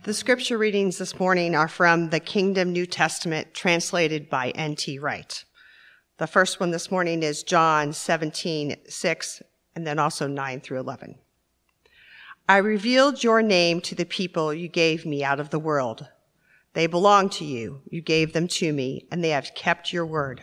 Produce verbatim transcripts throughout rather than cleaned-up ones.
The scripture readings this morning are from the Kingdom New Testament, translated by N T Wright. The first one this morning is John seventeen, six, and then also nine through eleven. I revealed your name to the people you gave me out of the world. They belong to you. You gave them to me, and they have kept your word.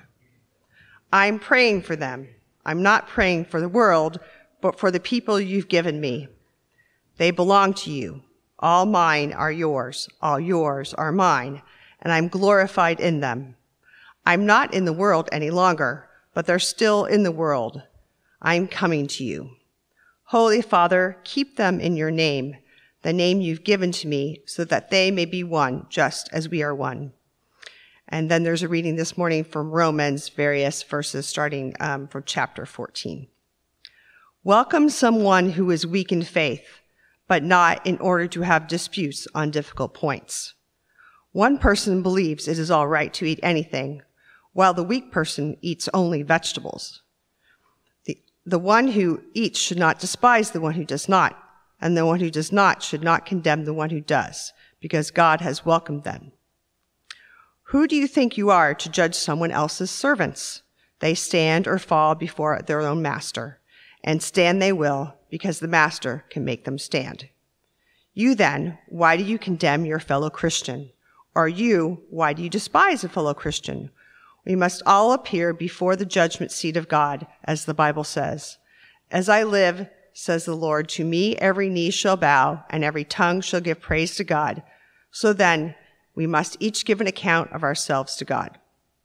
I'm praying for them. I'm not praying for the world, but for the people you've given me. They belong to you. All mine are yours. All yours are mine, and I'm glorified in them. I'm not in the world any longer, but they're still in the world. I'm coming to you. Holy Father, keep them in your name, the name you've given to me, so that they may be one, just as we are one. And then there's a reading this morning from Romans, various verses starting um, from chapter fourteen. Welcome someone who is weak in faith, but not in order to have disputes on difficult points. One person believes it is all right to eat anything, while the weak person eats only vegetables. The, the one who eats should not despise the one who does not, and the one who does not should not condemn the one who does, because God has welcomed them. Who do you think you are to judge someone else's servants? They stand or fall before their own master, and stand they will, because the master can make them stand. You then, why do you condemn your fellow Christian? Or you, why do you despise a fellow Christian? We must all appear before the judgment seat of God, as the Bible says. As I live, says the Lord, to me every knee shall bow, and every tongue shall give praise to God. So then, we must each give an account of ourselves to God.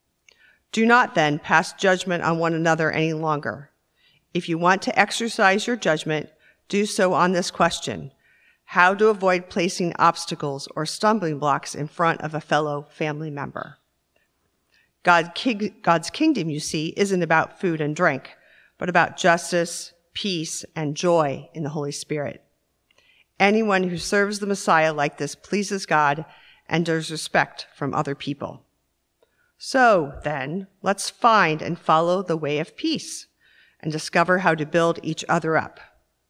Do not then pass judgment on one another any longer. If you want to exercise your judgment, do so on this question: how to avoid placing obstacles or stumbling blocks in front of a fellow family member. God, God's kingdom, you see, isn't about food and drink, but about justice, peace, and joy in the Holy Spirit. Anyone who serves the Messiah like this pleases God and deserves respect from other people. So then, let's find and follow the way of peace and discover how to build each other up.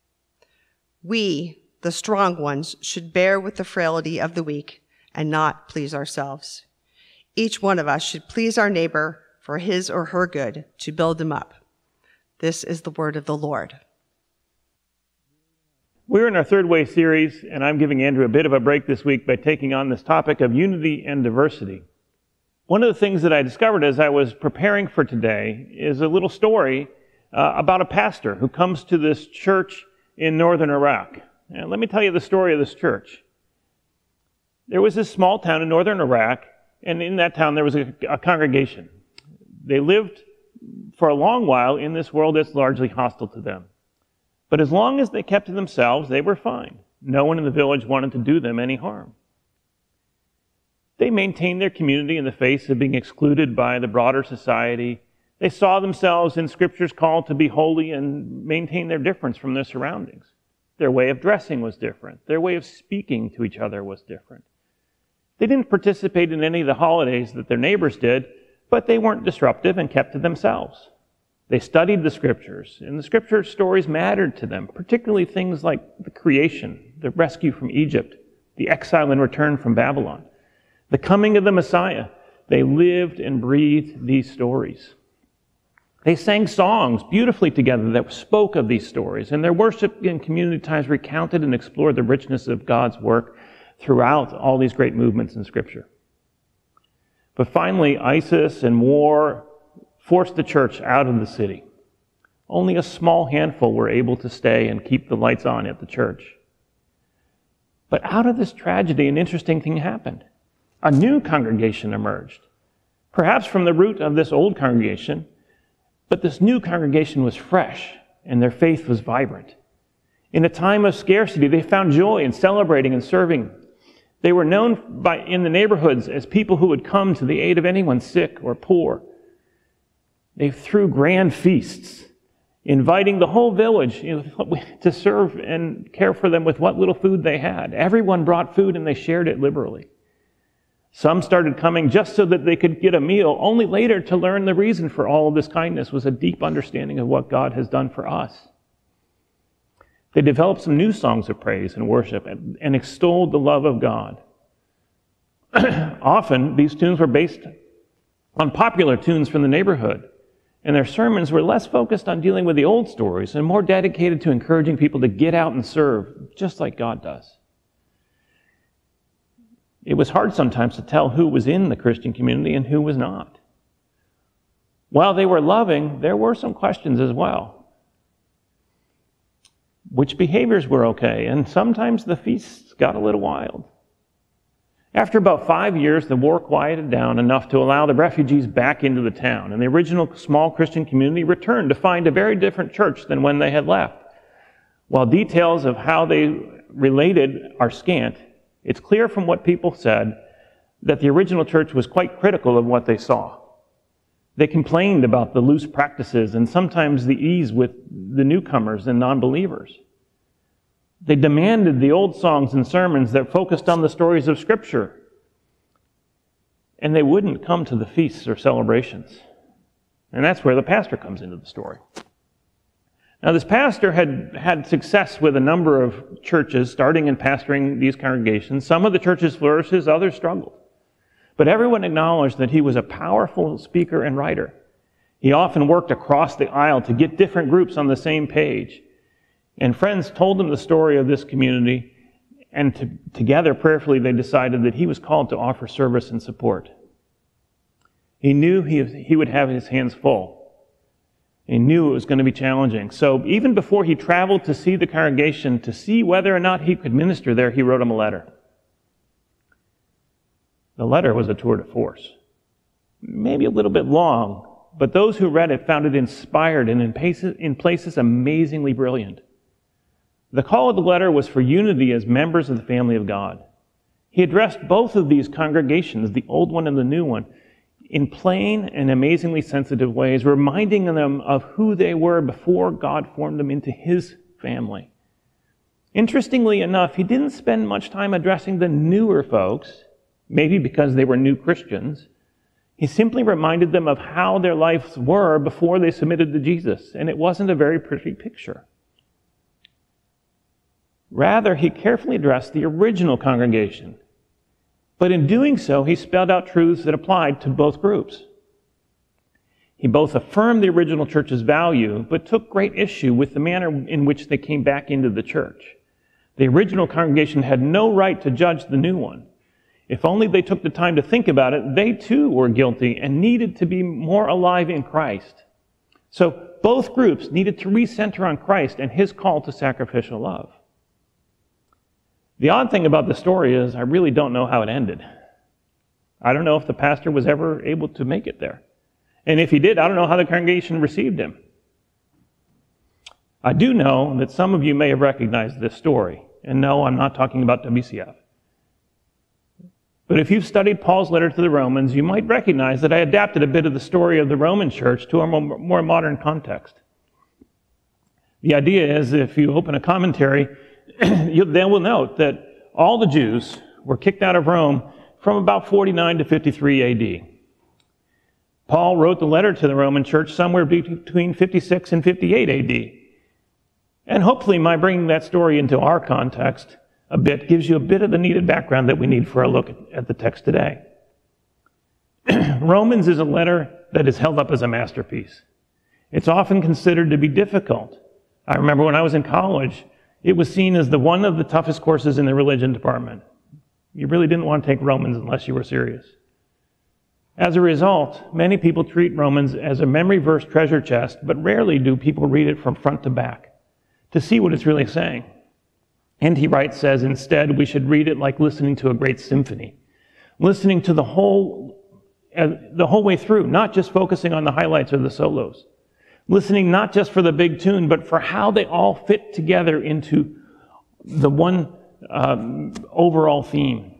We, the strong ones, should bear with the frailty of the weak and not please ourselves. Each one of us should please our neighbor for his or her good, to build him up. This is the word of the Lord. We're in our Third Way series, and I'm giving Andrew a bit of a break this week by taking on this topic of unity and diversity. One of the things that I discovered as I was preparing for today is a little story uh, about a pastor who comes to this church in northern Iraq. And let me tell you the story of this church. There was this small town in northern Iraq, and in that town there was a, a congregation. They lived for a long while in this world that's largely hostile to them. But as long as they kept to themselves, they were fine. No one in the village wanted to do them any harm. They maintained their community in the face of being excluded by the broader society. They saw themselves in Scripture's call to be holy and maintain their difference from their surroundings. Their way of dressing was different. Their way of speaking to each other was different. They didn't participate in any of the holidays that their neighbors did, but they weren't disruptive and kept to themselves. They studied the Scriptures, and the Scripture stories mattered to them, particularly things like the creation, the rescue from Egypt, the exile and return from Babylon, the coming of the Messiah. They lived and breathed these stories. They sang songs beautifully together that spoke of these stories, and their worship and community times recounted and explored the richness of God's work throughout all these great movements in Scripture. But finally, ISIS and war forced the church out of the city. Only a small handful were able to stay and keep the lights on at the church. But out of this tragedy, an interesting thing happened. A new congregation emerged, perhaps from the root of this old congregation, but this new congregation was fresh, and their faith was vibrant. In a time of scarcity, they found joy in celebrating and serving. They were known by, in the neighborhoods as people who would come to the aid of anyone sick or poor. They threw grand feasts, inviting the whole village, you know, to serve and care for them with what little food they had. Everyone brought food and they shared it liberally. Some started coming just so that they could get a meal, only later to learn the reason for all of this kindness was a deep understanding of what God has done for us. They developed some new songs of praise and worship and, and extolled the love of God. Often, these tunes were based on popular tunes from the neighborhood, and their sermons were less focused on dealing with the old stories and more dedicated to encouraging people to get out and serve, just like God does. It was hard sometimes to tell who was in the Christian community and who was not. While they were loving, there were some questions as well. Which behaviors were okay, and sometimes the feasts got a little wild. After about five years, the war quieted down enough to allow the refugees back into the town, and the original small Christian community returned to find a very different church than when they had left. While details of how they related are scant, it's clear from what people said that the original church was quite critical of what they saw. They complained about the loose practices and sometimes the ease with the newcomers and non-believers. They demanded the old songs and sermons that focused on the stories of Scripture. And they wouldn't come to the feasts or celebrations. And that's where the pastor comes into the story. Now, this pastor had had success with a number of churches, starting and pastoring these congregations. Some of the churches flourished, others struggled. But everyone acknowledged that he was a powerful speaker and writer. He often worked across the aisle to get different groups on the same page. And friends told him the story of this community, and to, together, prayerfully, they decided that he was called to offer service and support. He knew he, he would have his hands full. He knew it was going to be challenging. So even before he traveled to see the congregation, to see whether or not he could minister there, he wrote him a letter. The letter was a tour de force. Maybe a little bit long, but those who read it found it inspired and in places, in places amazingly brilliant. The call of the letter was for unity as members of the family of God. He addressed both of these congregations, the old one and the new one, in plain and amazingly sensitive ways, reminding them of who they were before God formed them into His family. Interestingly enough, he didn't spend much time addressing the newer folks, maybe because they were new Christians. He simply reminded them of how their lives were before they submitted to Jesus, and it wasn't a very pretty picture. Rather, he carefully addressed the original congregation. But in doing so, he spelled out truths that applied to both groups. He both affirmed the original church's value, but took great issue with the manner in which they came back into the church. The original congregation had no right to judge the new one. If only they took the time to think about it, they too were guilty and needed to be more alive in Christ. So both groups needed to recenter on Christ and His call to sacrificial love. The odd thing about the story is I really don't know how it ended. I don't know if the pastor was ever able to make it there. And if he did, I don't know how the congregation received him. I do know that some of you may have recognized this story. And no, I'm not talking about W C F. But if you've studied Paul's letter to the Romans, you might recognize that I adapted a bit of the story of the Roman church to a more modern context. The idea is, if you open a commentary, you then will note that all the Jews were kicked out of Rome from about forty-nine to fifty-three A D. Paul wrote the letter to the Roman church somewhere between fifty-six and fifty-eight A D. And hopefully my bringing that story into our context a bit gives you a bit of the needed background that we need for a look at the text today. Romans is a letter that is held up as a masterpiece. It's often considered to be difficult. I remember when I was in college, it was seen as the one of the toughest courses in the religion department. You really didn't want to take Romans unless you were serious. As a result, many people treat Romans as a memory verse treasure chest, but rarely do people read it from front to back to see what it's really saying. N T Wright says instead we should read it like listening to a great symphony, listening to the whole, uh, the whole way through, not just focusing on the highlights or the solos. Listening not just for the big tune, but for how they all fit together into the one um, overall theme.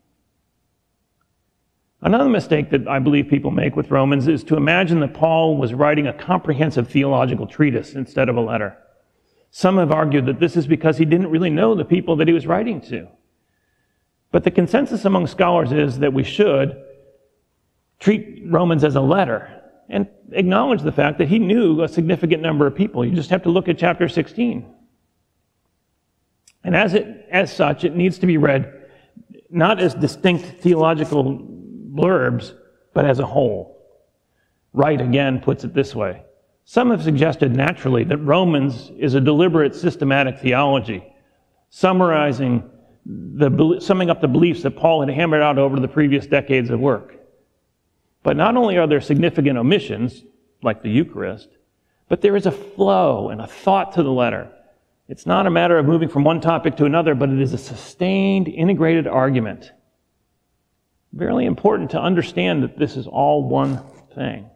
Another mistake that I believe people make with Romans is to imagine that Paul was writing a comprehensive theological treatise instead of a letter. Some have argued that this is because he didn't really know the people that he was writing to. But the consensus among scholars is that we should treat Romans as a letter and acknowledge the fact that he knew a significant number of people. You just have to look at chapter sixteen. And as it, as such, it needs to be read not as distinct theological blurbs, but as a whole. Wright again puts it this way. Some have suggested naturally that Romans is a deliberate systematic theology, summarizing the, summing up the beliefs that Paul had hammered out over the previous decades of work. But not only are there significant omissions, like the Eucharist, but there is a flow and a thought to the letter. It's not a matter of moving from one topic to another, but it is a sustained, integrated argument. Very important to understand that this is all one thing.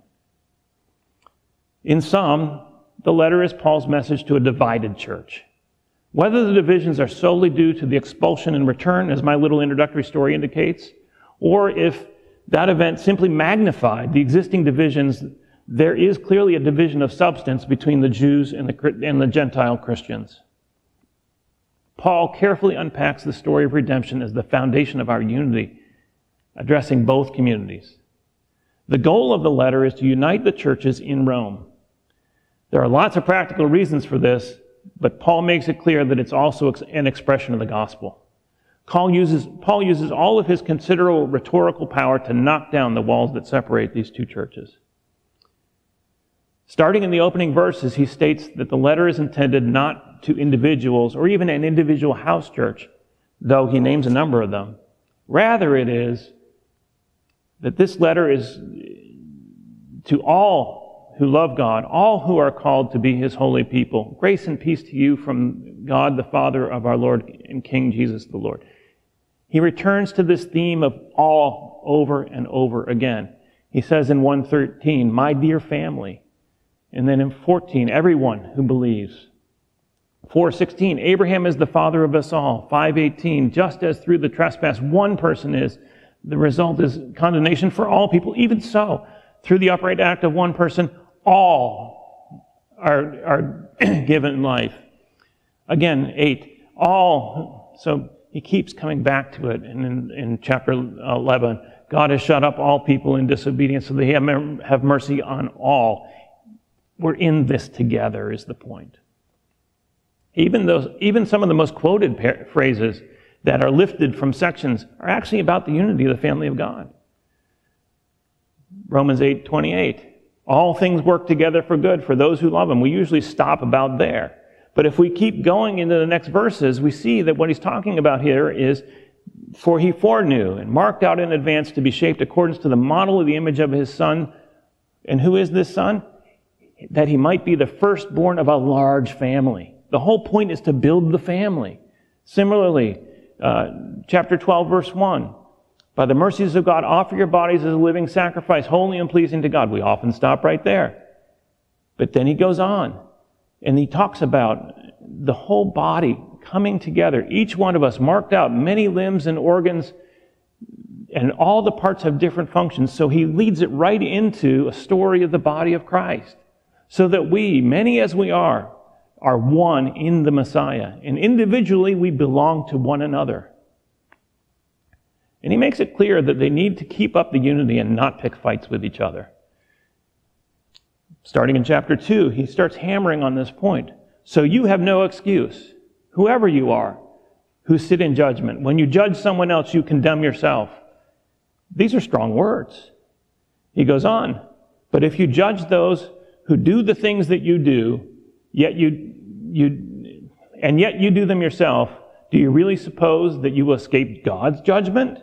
In sum, the letter is Paul's message to a divided church. Whether the divisions are solely due to the expulsion and return, as my little introductory story indicates, or if that event simply magnified the existing divisions, there is clearly a division of substance between the Jews and the, and the Gentile Christians. Paul carefully unpacks the story of redemption as the foundation of our unity, addressing both communities. The goal of the letter is to unite the churches in Rome. There are lots of practical reasons for this, but Paul makes it clear that it's also an expression of the gospel. Paul uses, Paul uses all of his considerable rhetorical power to knock down the walls that separate these two churches. Starting in the opening verses, he states that the letter is intended not to individuals or even an individual house church, though he names a number of them. Rather, it is that this letter is to all who love God, all who are called to be his holy people. Grace and peace to you from God, the Father of our Lord and King Jesus the Lord. He returns to this theme of all over and over again. He says in one thirteen, my dear family. And then in fourteen, everyone who believes. four sixteen, Abraham is the father of us all. five eighteen, just as through the trespass one person is, the result is condemnation for all people. Even so, through the upright act of one person, all are, are given life. Again, eight, all. So he keeps coming back to it. And in, in chapter eleven, God has shut up all people in disobedience so they have, have mercy on all. We're in this together is the point. Even those, even some of the most quoted par- phrases that are lifted from sections are actually about the unity of the family of God. Romans eight twenty-eight. All things work together for good for those who love him. We usually stop about there. But if we keep going into the next verses, we see that what he's talking about here is, for he foreknew and marked out in advance to be shaped according to the model of the image of his Son. And who is this Son? That he might be the firstborn of a large family. The whole point is to build the family. Similarly, uh, chapter twelve, verse one. By the mercies of God, offer your bodies as a living sacrifice, holy and pleasing to God. We often stop right there. But then he goes on, and he talks about the whole body coming together. Each one of us marked out, many limbs and organs, and all the parts have different functions. So he leads it right into a story of the body of Christ. So that we, many as we are, are one in the Messiah. And individually, we belong to one another. And he makes it clear that they need to keep up the unity and not pick fights with each other. Starting in chapter two, he starts hammering on this point. So you have no excuse, whoever you are, who sit in judgment. When you judge someone else, you condemn yourself. These are strong words. He goes on, but if you judge those who do the things that you do, yet you, you, and yet you do them yourself, do you really suppose that you will escape God's judgment?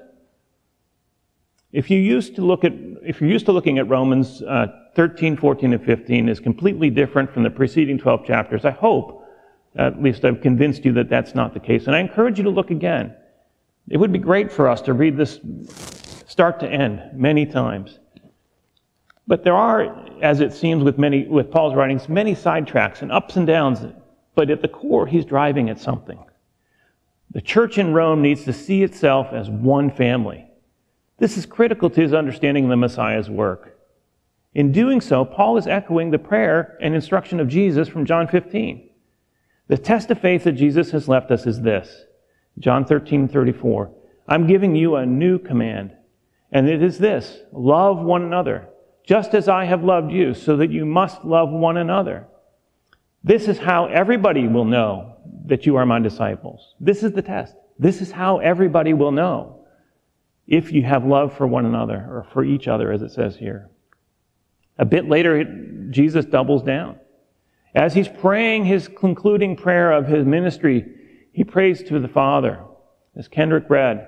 If you used to look at, if you're used to looking at Romans uh, thirteen, fourteen, and fifteen is completely different from the preceding twelve chapters, I hope, at least I've convinced you that that's not the case. And I encourage you to look again. It would be great for us to read this start to end many times. But there are, as it seems with many, with Paul's writings, many sidetracks and ups and downs. But at the core, he's driving at something. The church in Rome needs to see itself as one family. This is critical to his understanding of the Messiah's work. In doing so, Paul is echoing the prayer and instruction of Jesus from John fifteen. The test of faith that Jesus has left us is this. John thirteen thirty-four. I'm giving you a new command, and it is this: love one another, just as I have loved you, so that you must love one another. This is how everybody will know that you are my disciples. This is the test. This is how everybody will know if you have love for one another, or for each other, as it says here. A bit later, Jesus doubles down. As he's praying his concluding prayer of his ministry, he prays to the Father, as Kendrick read.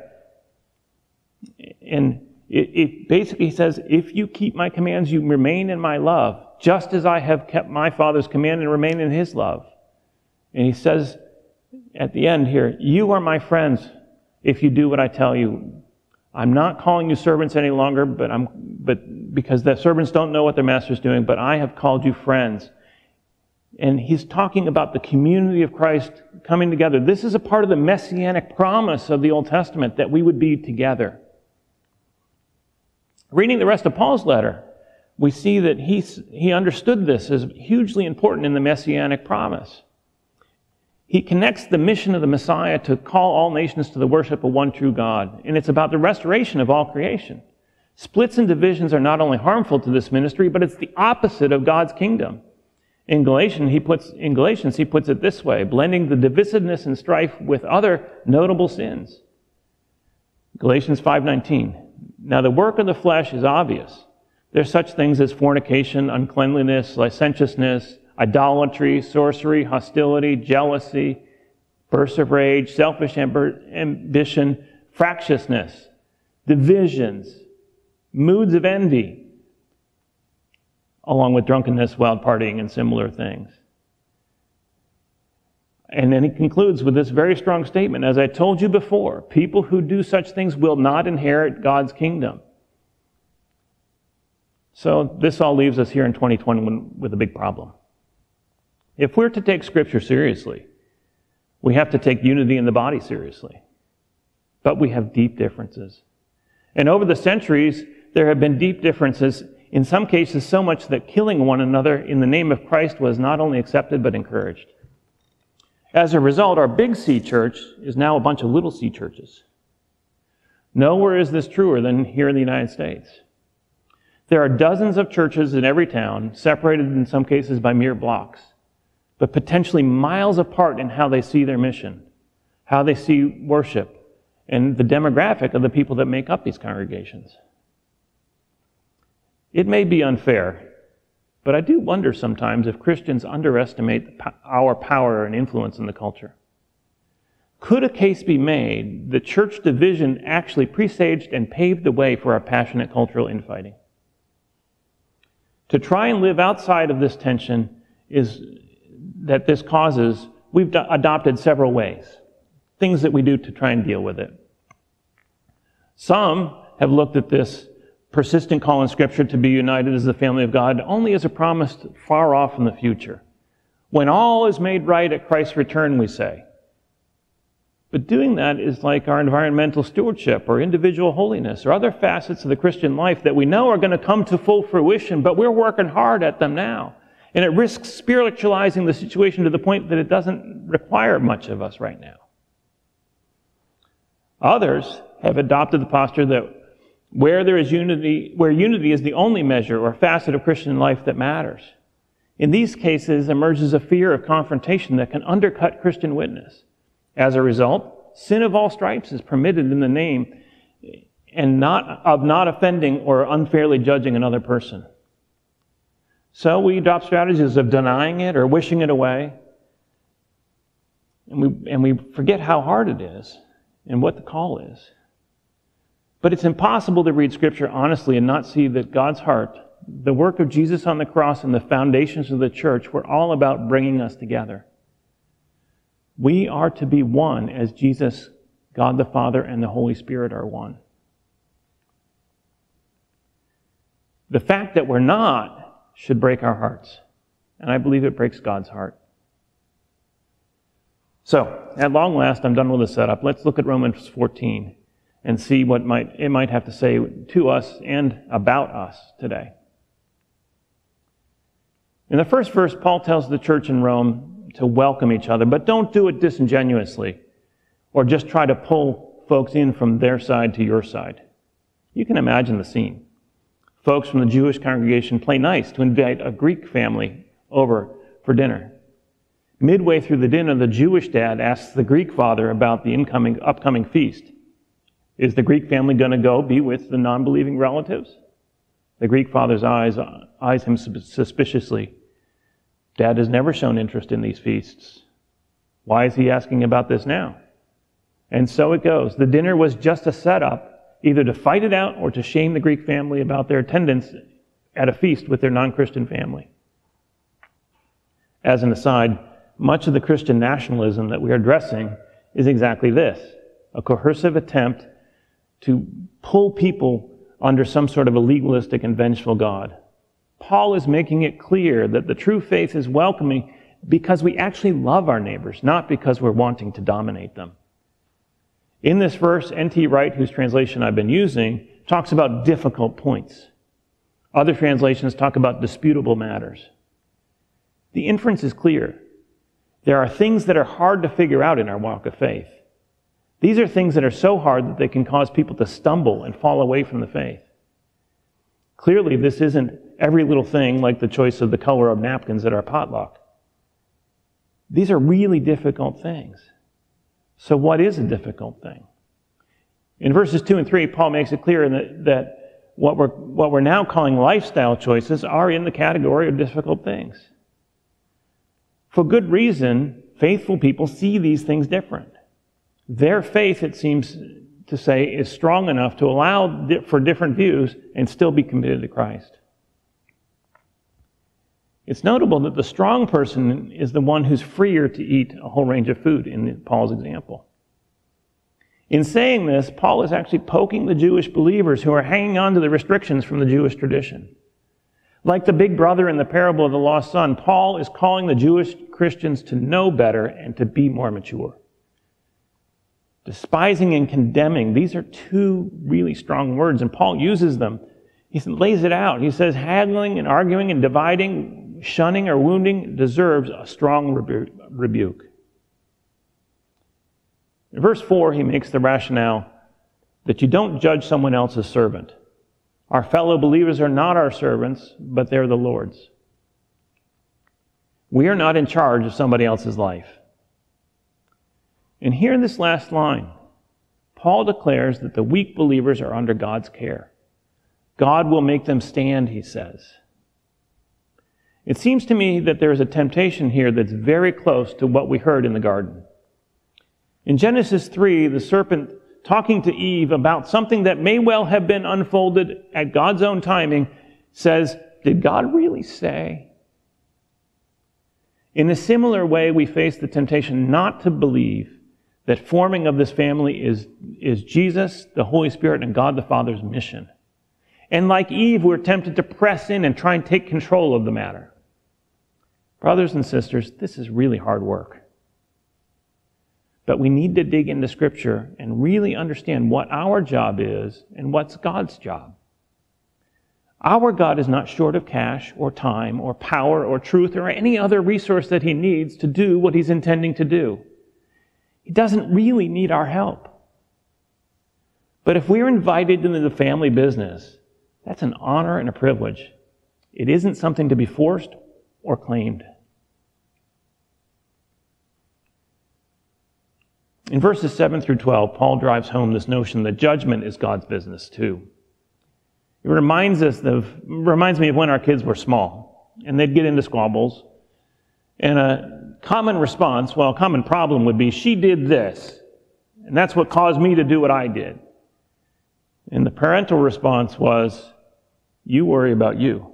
And it, it basically says, if you keep my commands, you remain in my love, just as I have kept my Father's command and remain in his love. And he says at the end here, you are my friends if you do what I tell you. I'm not calling you servants any longer, but I'm but because the servants don't know what their master's doing, but I have called you friends. And he's talking about the community of Christ coming together. This is a part of the messianic promise of the Old Testament, that we would be together. Reading the rest of Paul's letter, we see that he, he understood this as hugely important in the messianic promise. He connects the mission of the Messiah to call all nations to the worship of one true God. And it's about the restoration of all creation. Splits and divisions are not only harmful to this ministry, but it's the opposite of God's kingdom. In Galatians, he puts, in Galatians, he puts it this way, blending the divisiveness and strife with other notable sins. Galatians five nineteen. Now the work of the flesh is obvious. There's such things as fornication, uncleanliness, licentiousness, idolatry, sorcery, hostility, jealousy, bursts of rage, selfish amb- ambition, fractiousness, divisions, moods of envy, along with drunkenness, wild partying, and similar things. And then he concludes with this very strong statement, as I told you before, people who do such things will not inherit God's kingdom. So this all leaves us here in twenty twenty-one with a big problem. If we're to take Scripture seriously, we have to take unity in the body seriously. But we have deep differences. And over the centuries, there have been deep differences, in some cases so much that killing one another in the name of Christ was not only accepted but encouraged. As a result, our big C church is now a bunch of little C churches. Nowhere is this truer than here in the United States. There are dozens of churches in every town, separated in some cases by mere blocks, but potentially miles apart in how they see their mission, how they see worship, and the demographic of the people that make up these congregations. It may be unfair, but I do wonder sometimes if Christians underestimate our power and influence in the culture. Could a case be made that church division actually presaged and paved the way for our passionate cultural infighting? To try and live outside of this tension is that this causes, we've do- adopted several ways, things that we do to try and deal with it. Some have looked at this persistent call in Scripture to be united as the family of God only as a promise far off in the future. When all is made right at Christ's return, we say. But doing that is like our environmental stewardship or individual holiness or other facets of the Christian life that we know are going to come to full fruition, but we're working hard at them now. And it risks spiritualizing the situation to the point that it doesn't require much of us right now. Others have adopted the posture that where there is unity, where unity is the only measure or facet of Christian life that matters. In these cases emerges a fear of confrontation that can undercut Christian witness. As a result, sin of all stripes is permitted in the name and not of not offending or unfairly judging another person. So we adopt strategies of denying it or wishing it away. And we, and we forget how hard it is and what the call is. But it's impossible to read Scripture honestly and not see that God's heart, the work of Jesus on the cross and the foundations of the church were all about bringing us together. We are to be one as Jesus, God the Father, and the Holy Spirit are one. The fact that we're not should break our hearts. And I believe it breaks God's heart. So, at long last, I'm done with the setup. Let's look at Romans fourteen and see what might it might have to say to us and about us today. In the first verse, Paul tells the church in Rome to welcome each other, but don't do it disingenuously or just try to pull folks in from their side to your side. You can imagine the scene. Folks from the Jewish congregation play nice to invite a Greek family over for dinner. Midway through the dinner, the Jewish dad asks the Greek father about the incoming, upcoming feast. Is the Greek family going to go be with the non-believing relatives? The Greek father's eyes eyes him suspiciously. Dad has never shown interest in these feasts. Why is he asking about this now? And so it goes. The dinner was just a setup, either to fight it out or to shame the Greek family about their attendance at a feast with their non-Christian family. As an aside, much of the Christian nationalism that we are addressing is exactly this, a coercive attempt to pull people under some sort of a legalistic and vengeful God. Paul is making it clear that the true faith is welcoming because we actually love our neighbors, not because we're wanting to dominate them. In this verse, N T Wright, whose translation I've been using, talks about difficult points. Other translations talk about disputable matters. The inference is clear. There are things that are hard to figure out in our walk of faith. These are things that are so hard that they can cause people to stumble and fall away from the faith. Clearly, this isn't every little thing like the choice of the color of napkins at our potluck. These are really difficult things. So what is a difficult thing? In verses two and three, Paul makes it clear that, that what we're, what we're now calling lifestyle choices are in the category of difficult things. For good reason, faithful people see these things different. Their faith, it seems to say, is strong enough to allow for different views and still be committed to Christ. It's notable that the strong person is the one who's freer to eat a whole range of food in Paul's example. In saying this, Paul is actually poking the Jewish believers who are hanging on to the restrictions from the Jewish tradition. Like the big brother in the parable of the lost son, Paul is calling the Jewish Christians to know better and to be more mature. Despising and condemning, these are two really strong words, and Paul uses them. He lays it out. He says, haggling and arguing and dividing, shunning or wounding deserves a strong rebu- rebuke. In verse four, he makes the rationale that you don't judge someone else's servant. Our fellow believers are not our servants, but they're the Lord's. We are not in charge of somebody else's life. And here in this last line, Paul declares that the weak believers are under God's care. God will make them stand, he says. It seems to me that there is a temptation here that's very close to what we heard in the garden. In Genesis three, the serpent talking to Eve about something that may well have been unfolded at God's own timing says, did God really say? In a similar way, we face the temptation not to believe that forming of this family is, is Jesus, the Holy Spirit, and God the Father's mission. And like Eve, we're tempted to press in and try and take control of the matter. Brothers and sisters, this is really hard work. But we need to dig into Scripture and really understand what our job is and what's God's job. Our God is not short of cash or time or power or truth or any other resource that He needs to do what He's intending to do. He doesn't really need our help. But if we're invited into the family business, that's an honor and a privilege. It isn't something to be forced or claimed. In verses seven through twelve, Paul drives home this notion that judgment is God's business too. It reminds us of, reminds me of when our kids were small, and they'd get into squabbles, and a common response, well, a common problem would be, she did this, and that's what caused me to do what I did. And the parental response was, you worry about you,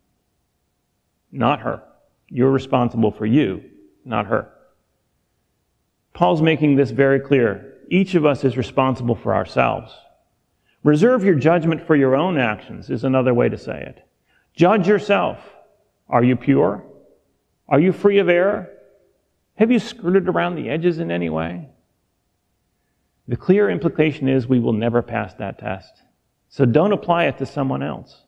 not her. You're responsible for you, not her. Paul's making this very clear. Each of us is responsible for ourselves. Reserve your judgment for your own actions is another way to say it. Judge yourself. Are you pure? Are you free of error? Have you skirted around the edges in any way? The clear implication is we will never pass that test. So don't apply it to someone else.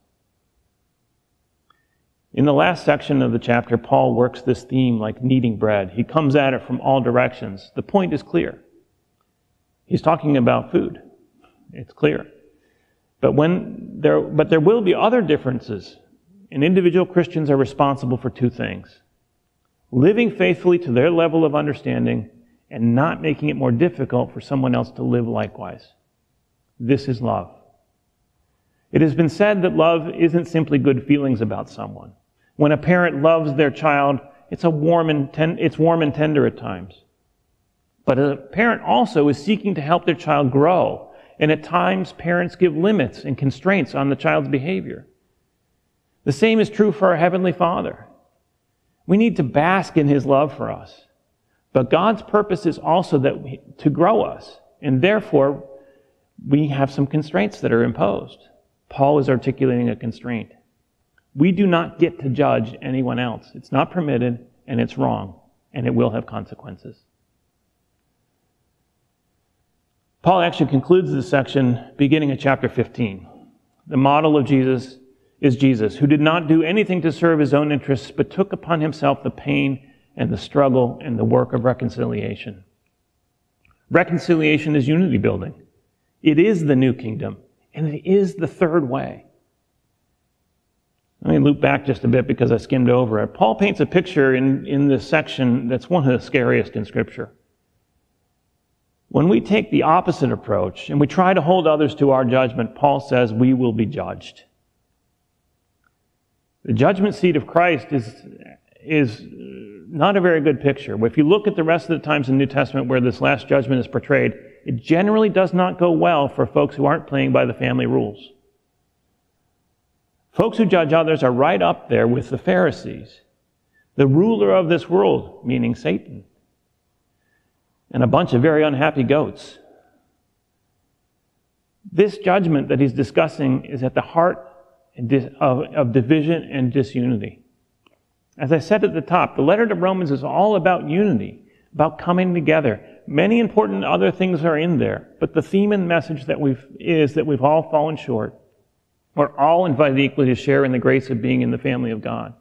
In the last section of the chapter, Paul works this theme like kneading bread. He comes at it from all directions. The point is clear. He's talking about food. It's clear. But when there, but there will be other differences, and individual Christians are responsible for two things. living faithfully to their level of understanding and not making it more difficult for someone else to live likewise. This is love. It has been said that love isn't simply good feelings about someone. When a parent loves their child, it's a warm and ten- it's warm and tender at times. But a parent also is seeking to help their child grow, and at times parents give limits and constraints on the child's behavior. The same is true for our Heavenly Father. We need to bask in His love for us. But God's purpose is also that we, to grow us, and therefore we have some constraints that are imposed. Paul is articulating a constraint. We do not get to judge anyone else. It's not permitted, and it's wrong, and it will have consequences. Paul actually concludes this section beginning at chapter fifteen. The model of Jesus is Jesus, who did not do anything to serve his own interests, but took upon himself the pain and the struggle and the work of reconciliation. Reconciliation is unity building. It is the new kingdom, and it is the third way. Let me loop back just a bit because I skimmed over it. Paul paints a picture in, in this section that's one of the scariest in Scripture. When we take the opposite approach and we try to hold others to our judgment, Paul says we will be judged. The judgment seat of Christ is, is not a very good picture. If you look at the rest of the times in the New Testament where this last judgment is portrayed, it generally does not go well for folks who aren't playing by the family rules. Folks who judge others are right up there with the Pharisees, the ruler of this world, meaning Satan, and a bunch of very unhappy goats. This judgment that he's discussing is at the heart of, of division and disunity. As I said at the top, the letter to Romans is all about unity, about coming together. Many important other things are in there, but the theme and message that we've is that we've all fallen short. We're all invited equally to share in the grace of being in the family of God.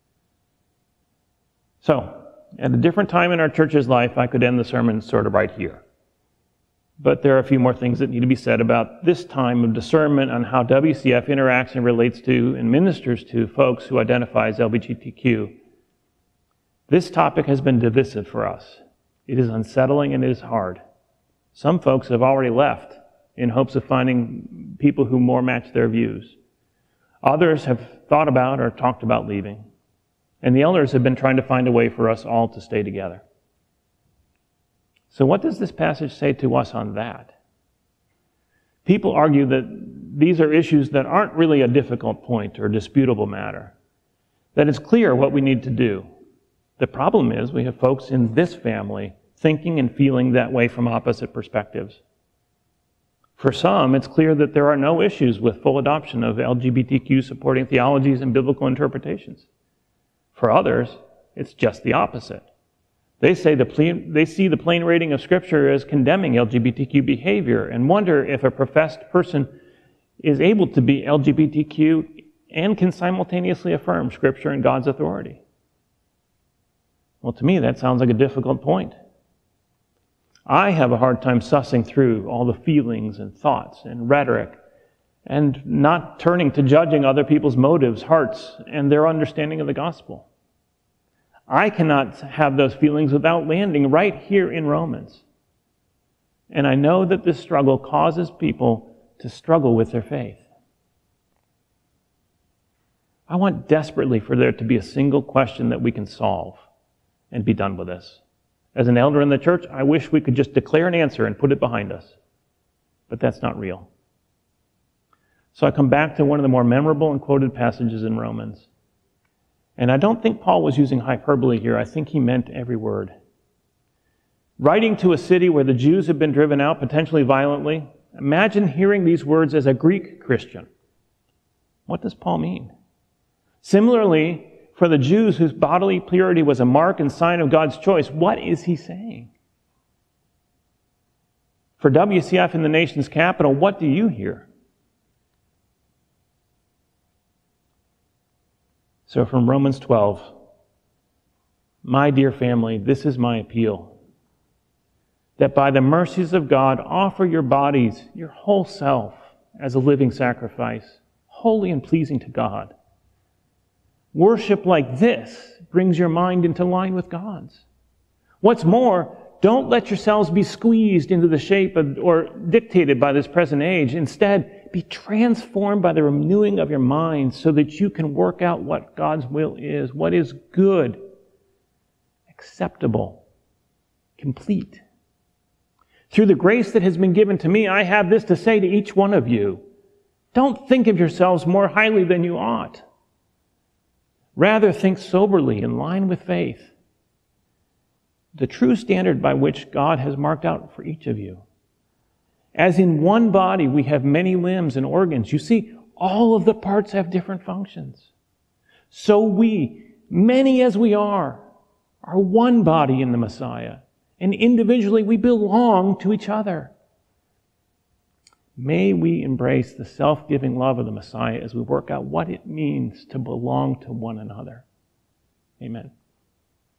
So, at a different time in our church's life, I could end the sermon sort of right here. But there are a few more things that need to be said about this time of discernment on how W C F interacts and relates to and ministers to folks who identify as L G B T Q. This topic has been divisive for us. It is unsettling and it is hard. Some folks have already left in hopes of finding people who more match their views. Others have thought about or talked about leaving. And the elders have been trying to find a way for us all to stay together. So what does this passage say to us on that? People argue that these are issues that aren't really a difficult point or disputable matter, that it's clear what we need to do. The problem is we have folks in this family thinking and feeling that way from opposite perspectives. For some, it's clear that there are no issues with full adoption of L G B T Q supporting theologies and biblical interpretations. For others, it's just the opposite. They say the plain, they see the plain reading of Scripture as condemning L G B T Q behavior and wonder if a professed person is able to be L G B T Q and can simultaneously affirm Scripture and God's authority. Well, to me, that sounds like a difficult point. I have a hard time sussing through all the feelings and thoughts and rhetoric and not turning to judging other people's motives, hearts, and their understanding of the gospel. I cannot have those feelings without landing right here in Romans. And I know that this struggle causes people to struggle with their faith. I want desperately for there to be a single question that we can solve and be done with this. As an elder in the church, I wish we could just declare an answer and put it behind us. But that's not real. So I come back to one of the more memorable and quoted passages in Romans. And I don't think Paul was using hyperbole here. I think he meant every word. Writing to a city where the Jews have been driven out, potentially violently, imagine hearing these words as a Greek Christian. What does Paul mean? Similarly, for the Jews whose bodily purity was a mark and sign of God's choice, what is he saying? For W C F in the nation's capital, what do you hear? So from Romans twelve, my dear family, this is my appeal, that by the mercies of God, offer your bodies, your whole self, as a living sacrifice, holy and pleasing to God. Worship like this brings your mind into line with God's. What's more, don't let yourselves be squeezed into the shape of, or dictated by this present age. Instead, be transformed by the renewing of your mind so that you can work out what God's will is, what is good, acceptable, complete. Through the grace that has been given to me, I have this to say to each one of you. Don't think of yourselves more highly than you ought. Rather, think soberly, in line with faith, the true standard by which God has marked out for each of you. As in one body we have many limbs and organs. You see, all of the parts have different functions. So we, many as we are, are one body in the Messiah, and individually we belong to each other. May we embrace the self-giving love of the Messiah as we work out what it means to belong to one another. Amen.